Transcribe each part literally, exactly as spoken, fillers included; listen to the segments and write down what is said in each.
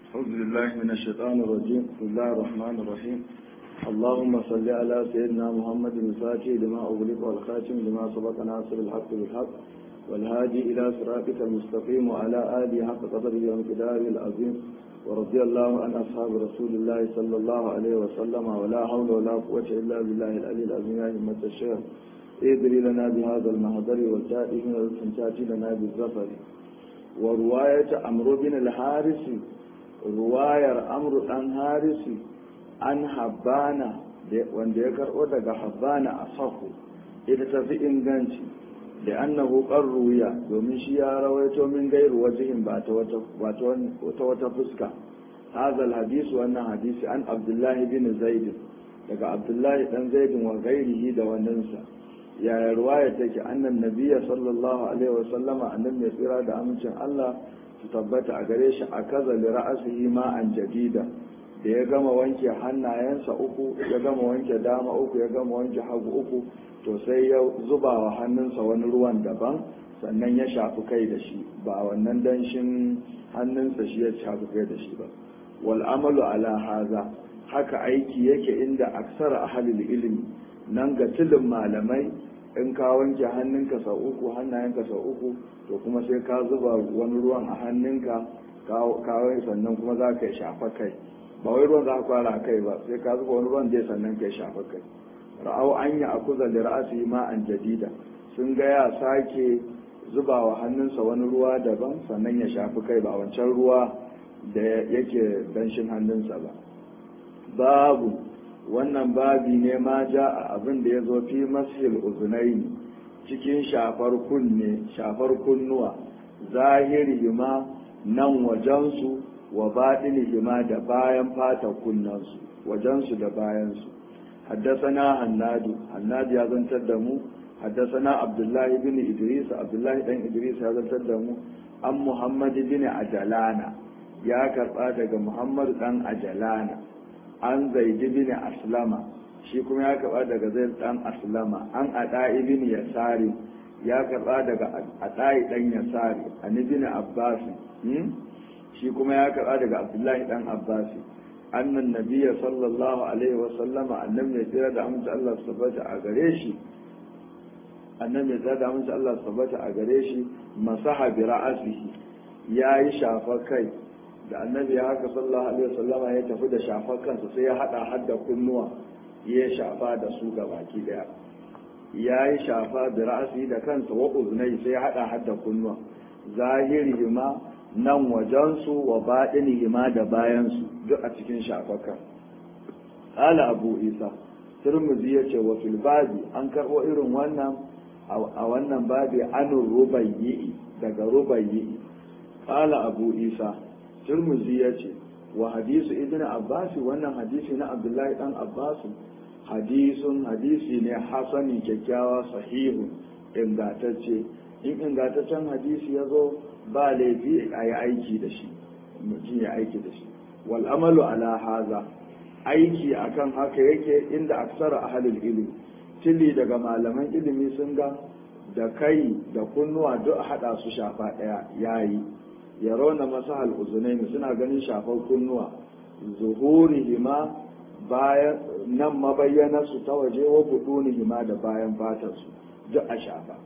أعوذ بالله من الشيطان الرجيم. بسم الله الرحمن الرحيم. اللهم صل على سيدنا محمد الفاتح لما أغلق والخاتم لما سبق ناصر الحق بالحق والهادي إلى صراطك المستقيم وعلى آله حق قدره وامتداره العظيم، ورضي الله عن أصحاب رسول الله صلى الله عليه وسلم، ولا حول ولا قوة إلا بالله العلي العظيم. يا همة الشيخ ادري لنا بهذا المحضر والتائه والتنتاتي لنا بالظفر. ورواية عمرو بن الحارث، ruwayar amru dan harisi an habbana wanda ya karɓo daga habbana a sahu ita ta fi inganci da annahu qarruya, domin shi ya rawaito min gairu wajihin ba ta wata wata fuska. hadal hadisu, wannan hadisi an abdullahi bin zaid, daga abdullahi dan zaid wa gairihi da wannansa. yaya ruwaya take? annan nabiyya sallallahu alaihi wa sallama, annabi ya tsira da amincin Allah su tabbata a gare shi, a kaza li ra'asihi ma'an jadida, da ya gama wanke hannayensa uku, ya gama wanke dama uku, ya gama wanke hagu uku, to sai ya zuba wa hannunsa wani ruwan daban, sannan ya shafi kai da shi, ba wannan danshin hannunsa shi ya shafi kai da shi ba. wal amalu ala haza, haka aiki yake inda aksara ahlul ilmi, nan ga tilin malamai, in ka wanke hannunka sau uku, hannayenka sau uku, to kuma sai ka zuba wani ruwan a hannunka kawai, sannan kuma za ka yi shafa kai. ba wai ruwan za ka kwara a kai ba, sai ka zuba wani ruwan dai sannan ka yi shafa kai. ra'au an yi akuza da ra'asi ma'an jadida, sun ga ya sake zuba wa hannunsa wani ruwa daban sannan ya shafi kai, ba wancan ruwa da yake danshin hannunsa ba. babu wannan babi ne ma ja a abin da ya zo fi masjid uzunaini, cikin shafar kunne, shafar kunnuwa, zahirihima nan wajensu, wa baɗinihima da bayan fata kunnansu, wajensu da bayansu. haddasana hannadu, hannadu ya zantar da mu. haddasana abdullahi bin idris, abdullahi dan idris ya zantar da mu. an muhammad bin ajalana, ya karɓa daga muhammad dan ajalana. an zaidi bin aslama, shi kuma ya karba daga zaid dan aslama. an adai bin yasari, ya karba daga adai dan yasari. an ibn abbas, shi kuma ya karba daga abdullahi dan abbas. annan nabiyya sallallahu alaihi wa sallama, annabi ya tsira da amince Allah subhanahu a gare shi annabi ya tsira da amince Allah subhanahu a gare shi masaha bi ra'sihi, yayi shafa kai. da annabi ya haka sallallahu alaihi wasallama ya tafi da shafar kansa, sai ya hada hadda kunnuwa ya shafa da su ga baki daya. ya yi shafa da ra'asi da kansa, wa uznai sai ya hada hadda kunnuwa, zahirihima nan wajensu, wa baɗinihima da bayansu, duk a cikin shafar kan. qala abu isa tirmidhi yace wa fil babi, an karbo irin wannan a wannan babi an rubayyi, daga rubayyi. qala abu isa Turmuzi ya ce wa hadisu ibn Abbas, wannan hadisi na Abdullahi dan Abbas, hadisun hadisi ne hasani, kyakkyawa, sahihun, ingantacce. in ingantaccen hadisi ya zo, ba laifi a yi aiki da shi, mutum ya aiki da shi. wal amalu ala haza, aiki akan haka yake inda aksara ahlul ilmi, tili daga malaman ilimi sun ga da kai da kunnuwa duk hada su shafa daya yayi. ya rauna masahal uzunaini, suna ganin shafar kunnuwa, zuhurihima bayan nan mabayyana su ta waje, wa budunihima da bayan fatar su duk a shafa.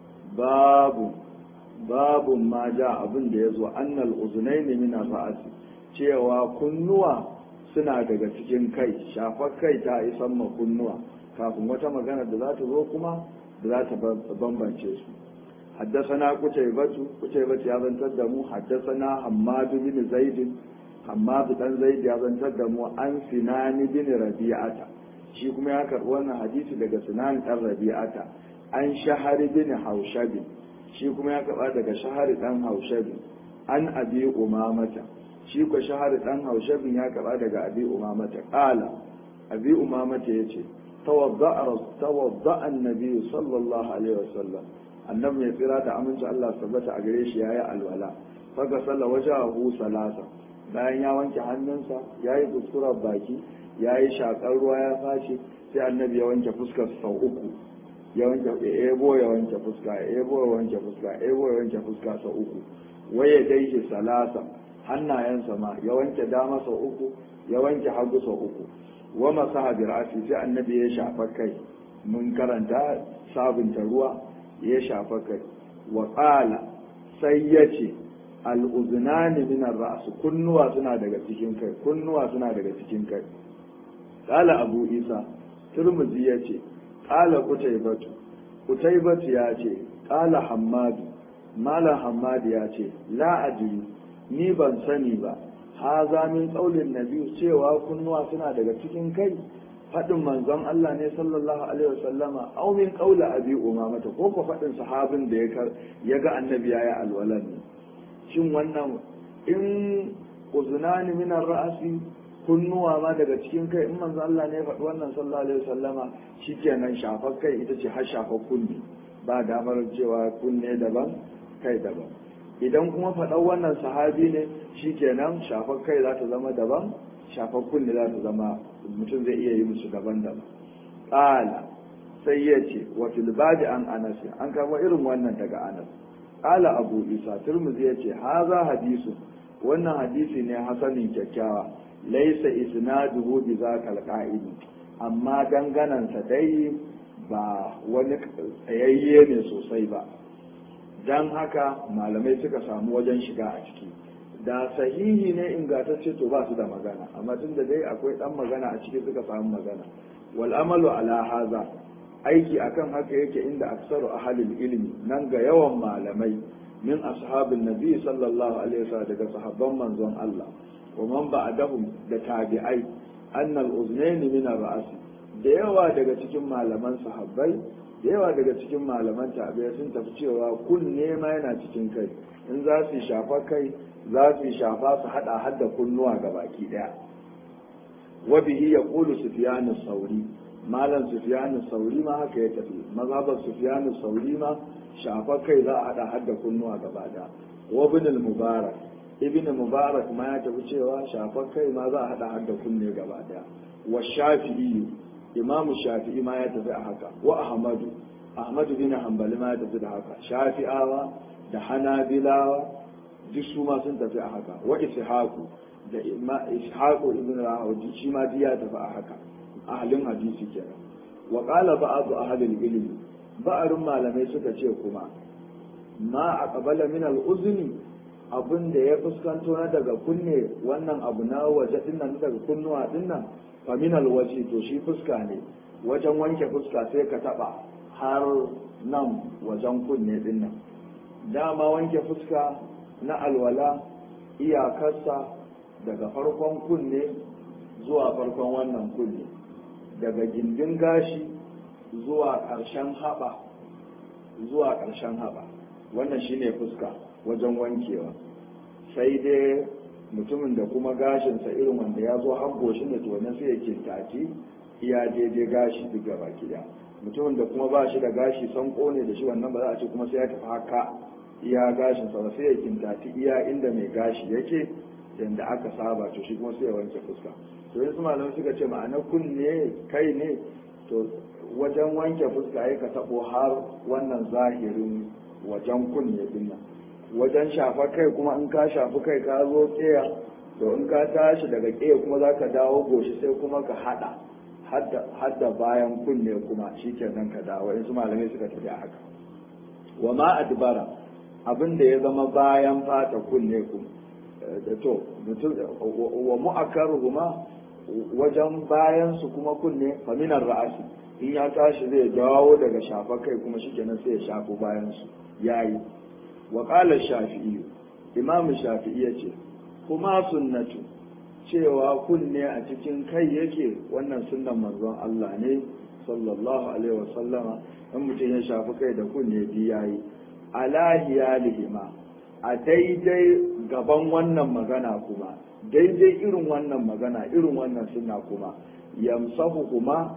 babu babu ma ja abin da ya zo annal uzunaini min ra'asi, cewa kunnuwa suna daga cikin kai, shafar kai ta isan ma kunnuwa, kafin wata magana da za ta zo kuma da za ta bambance su. حدثنا قتيبة قتيبة يا بن تدمو. حدثنا حماد بن زيد حماد بن زيد يا بن تدمو عن سنان بن ربيعة، shi kuma ya karɓi wannan hadisi daga Sinan ɗan Rabi'ata. an Shahar bin Haushab, shi kuma ya karɓa daga Shahar ɗan Haushab. an Abi Umamata, shi ko Shahar ɗan Haushab ya karɓa daga Abi Umamata. qala Abi Umamata yace tawadda'a tawadda'a an-nabi sallallahu alaihi wasallam, annabi ya tsira da aminci Allah tabbata a gare shi yayi alwala. faga salla wajahu salasa, bayan ya wanke hannunsa, yayi kuskurar baki, yayi shakar ruwa ya fashi, sai annabi ya wanke fuskar sau uku. ya wanke ebo ya wanke fuska, ebo ya wanke fuska, ebo ya wanke fuska sau uku. waye dai salasa, hannayensa ma ya wanke dama sau uku ya wanke hagu sau uku wa masaha bi ra'si sai annabi ya shafa kai mun karanta sabunta ruwa ya shafa kai wa qala sai yace al uznani min ar ra's kunnuwa suna daga cikin kai kunnuwa suna daga cikin kai qala abu isa turmuzi yace qala qutaybatu qutaybatu yace qala hammadu malam hammadu yace la adri ni ban sani ba haza min qaulin nabi cewa kunnuwa suna daga cikin kai fadin manzon Allah ne sallallahu alaihi wasallama aw min qauli abi umama ta ko ko fadin sahabin da ya ga annabi yayi alwalan ne shin wannan in uzunani min ar-ra'si kunnuwa ma daga cikin kai in manzon Allah ne faɗi wannan sallallahu alaihi wasallama shikenan shafar kai ita ce har shafar kunni ba damar cewa kunne daban kai daban idan kuma faɗan wannan sahabi ne shikenan shafar kai za ta zama daban shafar kunne za ta zama mutum zai iya yi musu daban-daban ƙala sai ya ce wa fil babi an anas an kama irin wannan daga anas ƙala abu isa turmuzi ya ce haza hadisu wannan hadisi ne hasanin kyakkyawa laisa isnaduhu bi zakal qa'id amma danganansa dai ba wani tsayayye ne sosai ba dan haka malamai suka samu wajen shiga a ciki da sahihi ne ingantacce to ba su da magana amma tun da dai akwai dan magana a ciki suka samu magana wal amalu ala haza aiki akan haka yake inda aksaru ahlul ilmi nan ga yawan malamai min ashabin nabi sallallahu alaihi wasallam daga sahabban manzon Allah wa man ba'dahum da tabi'ai annal uznayn min ar-ra's da yawa daga cikin malaman sahabbai da yawa daga cikin malaman tabi'ai sun tafi cewa kunne ma yana cikin kai in za su shafa kai za su shafa su hada hadda kunnuwa ga baki daya wa bihi yaqulu sufyan as-sauri malam sufyan as-sauri ma haka ya tafi mazhabar sufyan as-sauri ma shafa kai za a hada hadda kunnuwa gaba daya wa ibn al-mubarak ibn mubarak ma ya tafi cewa shafa kai ma za a hada hadda kunne gaba daya wa shafi'i imam shafi'i ma ya tafi a haka wa ahmadu ahmadu bin hanbali ma ya tafi da haka shafi'awa da hanabilawa duk su ma sun tafi a haka wa ishaqu da ishaqu ibn rahawi shi ma ya tafi a haka ahlin hadisi kenan wa qala ba'd ahli al-ilm ba'arun malamai suka ce kuma ma aqbala min al-uzni abin da ya fuskanto na daga kunne wannan abu na waje dinnan daga kunnuwa dinnan fa min al-waji to shi fuska ne wajen wanke fuska sai ka taba har nan wajen kunne dinnan dama wanke fuska na alwala iyakarsa daga farkon kunne zuwa farkon wannan kunne daga gindin gashi zuwa ƙarshen haɓa zuwa ƙarshen haɓa wannan shine fuska wajen wankewa sai dai mutumin da kuma gashinsa irin wanda ya zo hango shi ne to wannan sai ya kintaci iya daidai gashi duk gaba ɗaya mutumin da kuma ba shi da gashi sanko ne da shi wannan ba za a ce kuma sai ya tafi haka iya gashin sa sai ya kintaci iya inda mai gashi yake yanda aka saba to shi kuma sai ya wanke fuska to yanzu malamai suka ce ma'anar kunne kai ne to wajen wanke fuska ya ka tabo har wannan zahirin wajen kunne din nan wajen shafa kai kuma in ka shafi kai ka zo tsaya to in ka tashi daga ƙeya kuma za ka dawo goshi sai kuma ka hada hadda bayan kunne kuma shi kenan ka dawo yanzu malamai suka tafi a haka wa ma adbara abin da ya zama bayan fata kunne ku da to mutum wa mu'akkaruhuma wajen bayan su kuma kunne faminar ra'asi in ya tashi zai dawo daga shafa kai kuma shikenan sai ya shafo bayan su yayi wa qala shafi'i imam shafi'i yace kuma sunnatu cewa kunne a cikin kai yake wannan sunnan manzon Allah ne sallallahu alaihi wasallama in mutum ya shafi kai da kunne bi yayi alahiyalihima a daidai gaban wannan magana kuma daidai irin wannan magana irin wannan sunna kuma yamsahu kuma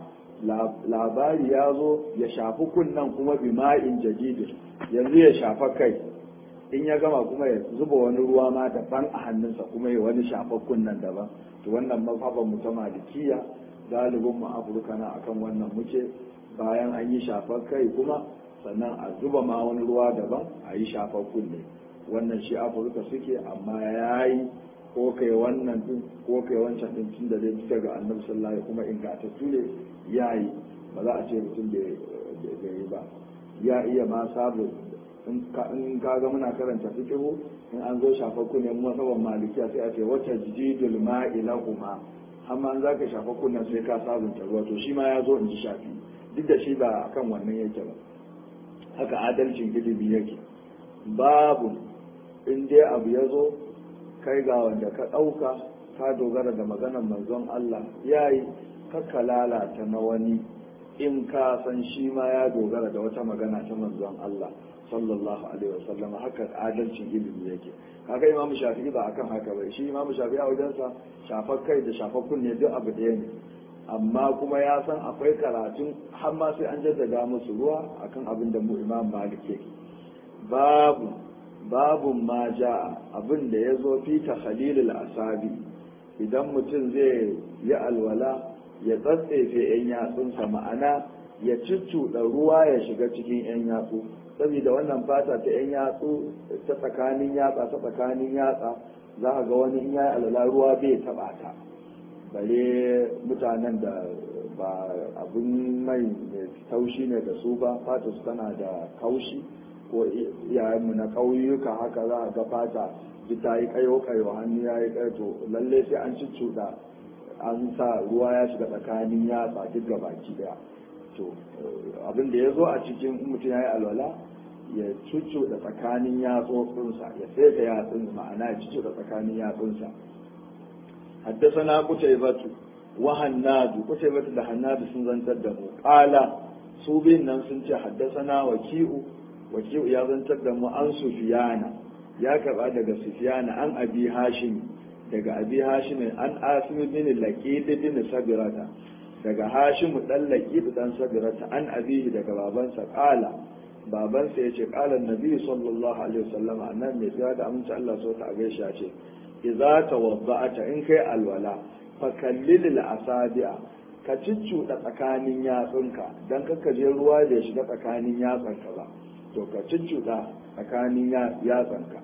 labari ya zo ya shafi kunnan kuma bima'in jadidin yanzu ya shafa kai in ya gama kuma ya zuba wani ruwa ma daban a hannunsa kuma ya wani shafa kunnan daban to wannan mazhaban mu ta malikiya galibin mu afirka na akan wannan muke bayan an yi shafar kai kuma sannan a zuba ma wani ruwa daban a yi shafar kunne wannan shi afirka suke amma ya yi ko kai wannan din ko kai wancan din tun da zai bisa ga annabi sallallahu alaihi kuma ingantattu ne yayi ba za a ce mutum da yi ba ya iya ma sabu in ka ga muna karanta fiqhu in an zo shafa kunne mu masaban malikiya sai a ce wata jididul ma'i lahuma amma an zaka shafa kunnen sai ka sabunta ruwa to shi ma ya zo in ji shafi duk da shi ba akan wannan yake ba haka adalcin ilimi yake babu in dai abu ya zo kai ga wanda ka ɗauka ka dogara da maganar manzon Allah yayi kakka lalata na wani in ka san shi ma ya dogara da wata magana ta manzon Allah sallallahu alaihi wasallam haka adalcin ilimi yake kaga imam shafi'i ba akan haka bai shi imam shafi'i a wajensa shafar kai da shafar kunne duk abu ɗaya ne amma kuma ya san akwai karatun har ma sai an jaddada musu ruwa akan abin da mu imam malik yake babu babu ma ja abin da ya zo fi takhalilil asabi idan mutum zai yi alwala ya tsatsefe yan yatsunsa ma'ana ya cuccuɗa ruwa ya shiga cikin yan yatsu saboda wannan fata ta yan yatsu ta tsakanin yatsa ta tsakanin yatsa za ka ga wani in ya alwala ruwa bai taɓa ta bare mutanen da ba abin mai mai taushi ne da su ba fata su tana da kaushi ko iyayenmu na ƙauyuka haka za a ga fata ji ta yi kayo kayo hannu ya yi kayo to lalle sai an cuccuɗa an sa ruwa ya shiga tsakanin yatsa duk ga baki daya to abin da ya zo a cikin mutum ya yi alwala ya cuccuɗa tsakanin yatsunsa ya sai da yatsun ma'ana ya cuccuɗa tsakanin yatsunsa حدثنا قتيبة وهناد قتيبة da hannadu sun zantar da mu qala su bin nan sun ce haddathana waki'u waki'u ya zantar da mu an sufiyana ya karba daga sufiyana an abi hashim daga abi hashim an asim bin laqid bin sabirata daga hashim dan laqid dan sabirata an abihi daga babansa qala babansa yace qala annabi sallallahu alaihi wasallam annan mai tsaya da amince Allah so ta gaishe ce idza tawadda'ata in kai alwala fa kallil al-asabi'a ka ciccuda tsakanin yatsunka dan kakka je ruwa da ya shiga tsakanin yatsanka ba to ka ciccuda tsakanin yatsanka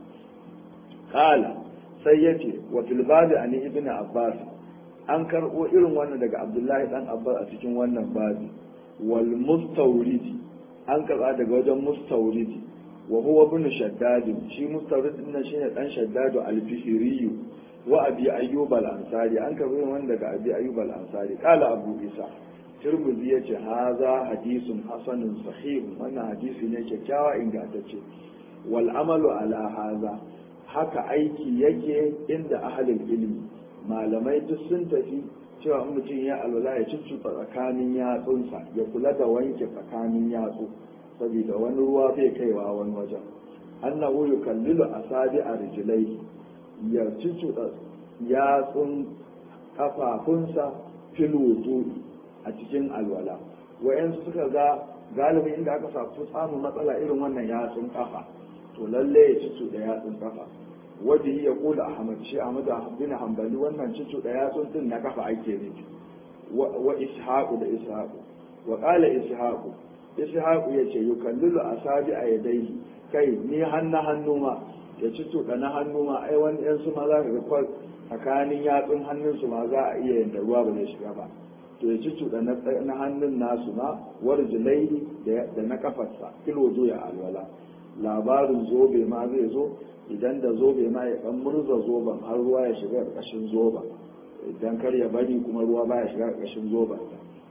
qala sai yace wa fil babi an ibn abbas an karbo irin wannan daga abdullahi dan abbas a cikin wannan babi wal mustawridi an karba daga wajen mustawridi wa huwa ibn shaddad shi mustawrid din nan shine dan shaddad al-fihri wa abi ayyub al-ansari an karbi wannan daga abi ayyub al-ansari qala abu isa tirmidhi yace haza hadisun hasanun sahih wannan hadisi ne kyakkyawa ingantacce wal amalu ala haza haka aiki yake inda ahlul ilmi malamai duk sun tafi cewa in mutum ya alwala ya ciccuta tsakanin yatsunsa ya kula da wanke tsakanin yatsu saboda wani ruwa bai kaiwa wani wajen annahu yukallilu asabi a rijlai ya ciccuta yatsun kafafunsa fil wudu'i a cikin alwala wayansu suka ga galibi inda aka samu matsala irin wannan yatsun kafa to lalle ya ciccuta yatsun kafa wadda ya kula ahmad shi ahmad bin hanbali wannan ciccuta yatsun din na kafa ake nufi wa ishaqu da ishaqu wa qala ishaqu ishaqu yace yukallilu asabi a yadayhi kai ni hannu hannu ma ya ciccuta na hannu ma ai wani yan su ma za ka ga tsakanin yatsun hannun su ma za a iya yin da ruwa ba zai shiga ba to ya ciccuta na hannun nasu ma warjulai da na kafarsa kilo zo ya alwala labarin zobe ma zai zo idan da zobe ma ya dan murza zoben har ruwa ya shiga ƙarƙashin zoben idan kar ya bari kuma ruwa ba ya shiga ƙarƙashin zoben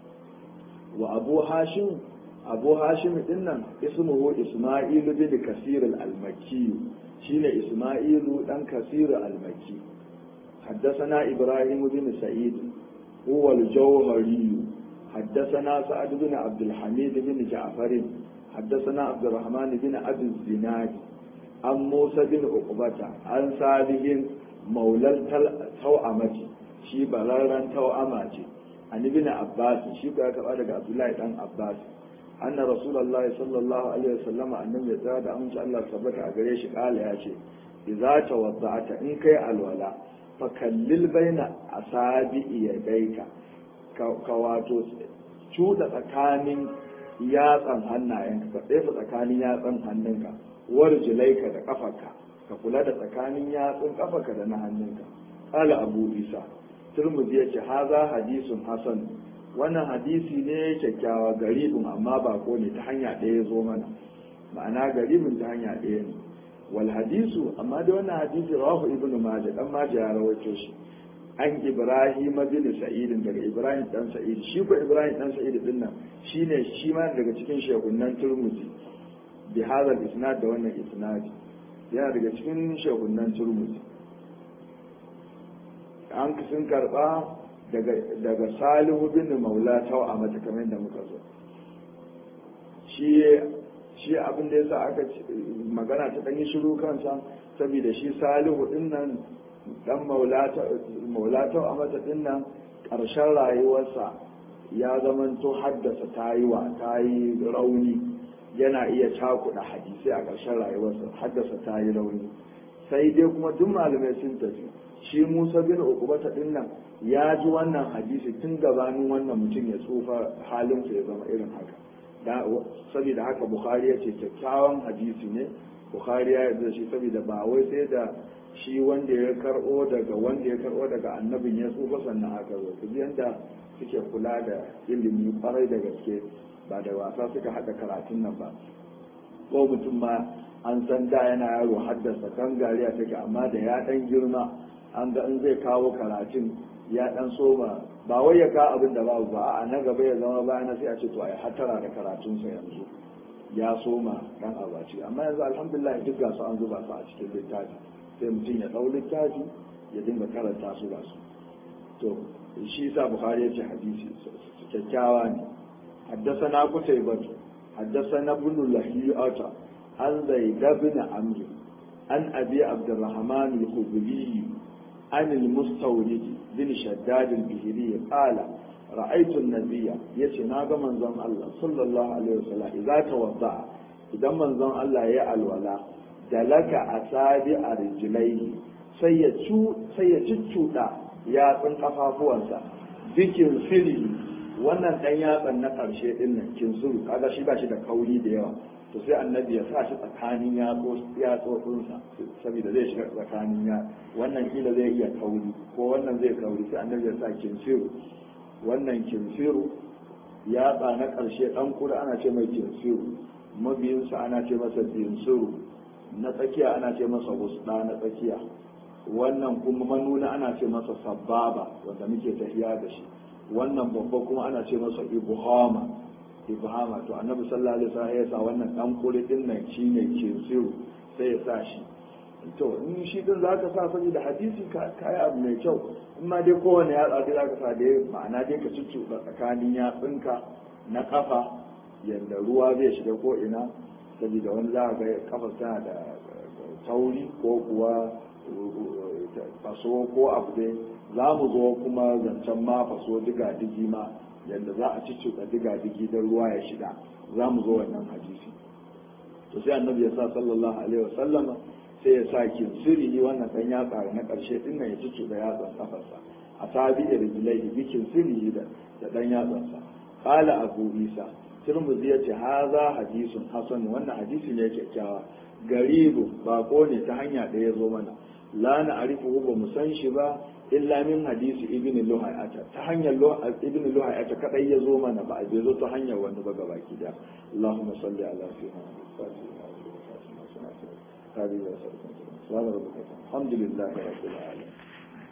wa abu hashim abu hashim din nan ismuhu isma'ilu bin kasir al-makki shine isma'ilu dan kasir al-makki حدثنا إبراهيم بن سعيد هو الجوهري حدثنا سعد بن عبد الحميد بن جعفر حدثنا عبد الرحمن بن أبي الزناد عن موسى بن عقبة عن صالح مولى التوأمة شي بلارا توأمة عن ابن عباس شي كذا عبد الله بن عباس أن رسول الله صلى الله عليه وسلم أنه يزاد أمس الله ثبت أجريش قال يا شيء إذا توضعت إن كي الولا fakallil baina asabi yadaika ka wato cuda tsakanin yatsan hannayenka ka tsefa tsakanin yatsan hannunka warjilaika da kafarka ka kula da tsakanin yatsun kafarka da na hannunka qala abu isa turmuzi yace haza hadisun hasan wannan hadisi ne kyakkyawa garibin amma ba ko ne ta hanya ɗaya zo mana ma'ana garibin ta hanya ɗaya ne wal hadisu amma da wannan hadisi rawahu ibnu majah dan majah ya rawaito shi an ibrahim bin sa'id daga ibrahim dan sa'id shi ko ibrahim dan sa'id din nan shine shi ma daga cikin shehunan turmuzi bi hadha isnad da wannan isnadi yana daga cikin shehunan turmuzi an sun karba daga daga salihu bin maula taw a mata kamar da muka zo shi shi abin da yasa aka magana ta dan yi shiru kansa saboda shi salihu din nan dan maulata a mata dinnan ƙarshen rayuwarsa ya zamanto haddasa ta yi wa ta yi rauni yana iya cakuɗa hadisai a ƙarshen rayuwarsa haddasa ta yi rauni sai dai kuma duk malamai sun tafi shi musa bin ukubata dinnan ya ji wannan hadisi tun gabanin wannan mutum ya tsufa halinsa ya zama irin haka saboda haka bukhari ya ce kyakkyawan hadisi ne bukhari ya yarda shi saboda ba wai sai da shi wanda ya karɓo daga wanda ya karɓo daga annabin ya tsufa sannan haka zo ku ji yanda suke kula da ilimi kwarai da gaske ba da wasa suka haɗa karatun nan ba ko mutum ma an san da yana yaro haddasa kan gariya take amma da ya ɗan girma an ga in zai kawo karatun ya ɗan soma ba wai ya kawo abin da babu ba a na gaba ya zama bayan sai a ce to a yi hatara da karatunsa yanzu ya soma ɗan abaci amma yanzu alhamdulillah duk gasu an zuba su a cikin littafi sai mutum ya ɗau littafi ya dinga karanta su ba su to shi sa bukhari ya ce hadisi kyakkyawa ne haddasa na kuta ibadu haddasa na bunu lahiyata an zai dabina amri an abi abdurrahman al-khubri an al-mustawrid bin shaddad al-bihri qala ra'aytu an-nabiyya yace na ga manzon Allah sallallahu alaihi wasallam idza tawadda idan manzon Allah ya alwala dalaka asabi a rijilai sai ya cu sai ya ciccuda yatsun kafafuwansa bikin sirri wannan dan yatsan na karshe din nan kinsuru kaga shi ba shi da kauri da yawa to sai annabi ya sa shi tsakanin yatsotsinsa saboda zai shiga tsakanin ya wannan kila zai iya kauri ko wannan zai kauri sai annabi ya sa kinsiru wannan kinsiru yatsa na karshe dan kura ana ce mai kinsiru mabiyinsa ana ce masa binsuru na tsakiya ana ce masa wusda na tsakiya wannan kuma manuna ana ce masa sababa wanda muke tafiya da shi wannan babba kuma ana ce masa ibhama ibhama to annabi sallallahu alaihi wasallam ya sa wannan dan kuri din nan shine kinsiru sai ya sa shi to in shi din zaka sa saboda hadisi ka kai abu mai kyau in ma dai kowane ya tsadi zaka sa dai ma'ana dai ka cuccuɗa tsakanin yatsunka na kafa yanda ruwa zai shiga ko ina saboda wani za ga kafa tana da tauri ko kuwa faso ko abu dai za mu zo kuma zancen ma faso diga digi ma yadda za a cicciɓa diga digi don ruwa ya shiga za mu zo wannan hadisi to sai annabi ya sa sallallahu alaihi wa sallama sai ya sa kinsiri wannan dan yatsa na karshe din nan ya cicciɓa yatsan kafarsa a tabi da rijilai bi kinsiri da da dan yatsansa qala abu isa Tirmidhi yace haza hadisun hasan wannan hadisi ne kyakkyawa garibu bako ne ta hanya da ya zo mana la na arifu ba mu san shi ba illa min hadisi ibn luhayata ta hanyar ibn luhayata kadai ya zo mana ba a bai zo ta hanyar wani ba gabaki da Allahumma salli ala sayyidina Muhammad alhamdulillah rabbil alamin